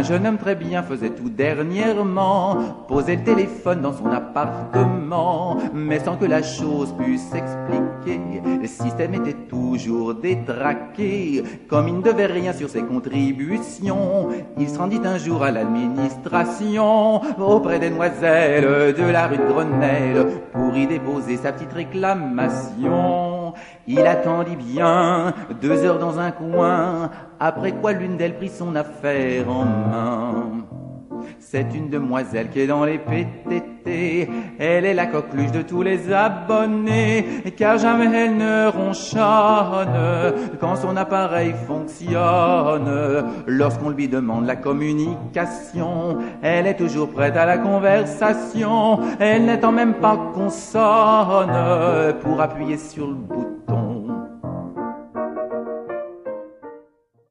Un jeune homme très bien faisait tout dernièrement poser le téléphone dans son appartement, mais sans que la chose pût s'expliquer. Le système était toujours détraqué. Comme il ne devait rien sur ses contributions, il se rendit un jour à l'administration auprès des demoiselles de la rue de Grenelle pour y déposer sa petite réclamation. Il attendit bien 2 heures dans un coin, après quoi l'une d'elles prit son affaire en main. C'est une demoiselle qui est dans les PTT. Elle est la coqueluche de tous les abonnés, car jamais elle ne ronchonne quand son appareil fonctionne. Lorsqu'on lui demande la communication, elle est toujours prête à la conversation. Elle n'attend même pas qu'on sonne pour appuyer sur le bouton